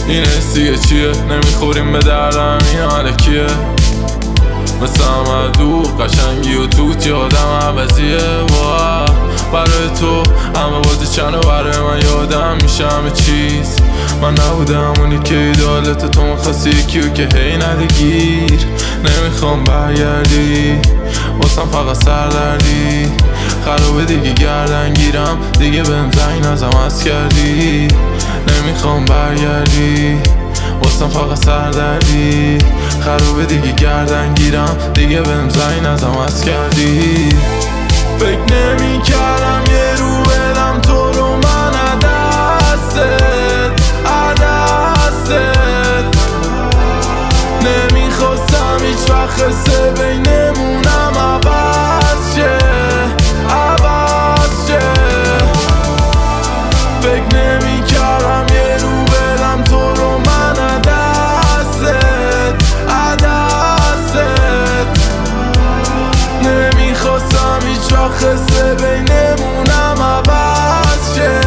این حسیه چیه؟ نمیخوریم به دردم این حالکیه مثل همه قشنگی و توت یادم عوضیه برای تو همه بازی چند و برای من یادم میشه همه چیز من نبودم اونی که ایدالت تو میخواستی یکیو که هی نده گیر نمیخوام برگردی واسم فقط سردردی خرابه دیگه گردن گیرم دیگه بهم زنگ نزم از کردی نمیخوام برگردی واسم فقط سردردی خرابه دیگه گردن گیرم دیگه بهم زنگ نزم از کردی فکر نمی کردم یه رو بدم تو رو من عدستت نمیخواستم هیچ وقت خسته بینمونم عوض شه فکر نمی کردم یه رو بدم تو رو من عدستت نمیخواستم هیچ وقت خسته بینمونم عوض شه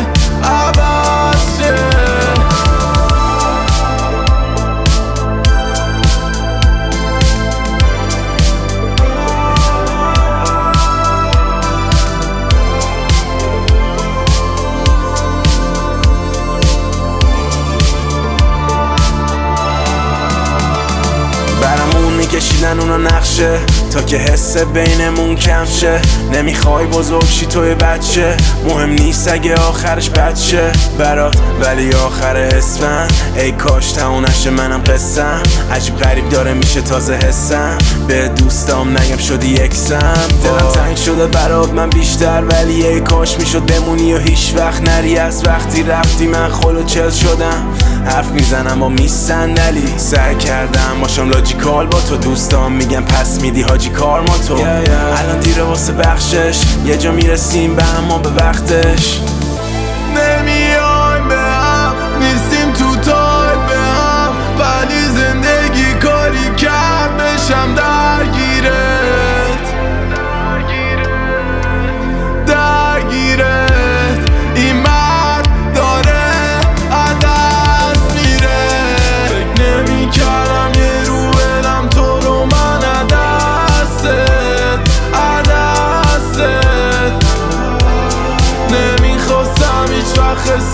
کشیدن اونا نقشه تا که حس بینمون کم شه نمیخوای بزرگ شی توی بچه مهم نیست اگه آخرش بچه برات ولی آخر اسفند ای کاش تمونشه منم قصم عجیب غریب داره میشه تازه حسم به دوستام نگم شدی یکسم دلم تنگ شده برات من بیشتر ولی ای کاش میشد بمونی و هیچ وقت نری از وقتی رفتی من خلوچل شدم حرف میزنم با میز صندلی سعی کردم باشم لاجیکال با تو دوستام میگم پس میدی حاجی کار ما تو الان دیره واسه بخشش یه جا میرسیم به اما به وقتش نمیایم به هم نیستیم تو تای به هم ولی زندگی کاری کرد بشم درگیرت این مرد داره عدس میره فکر نمی کردم یه رو بدم تو رو من عدستت نمیخواستم هیچ وقت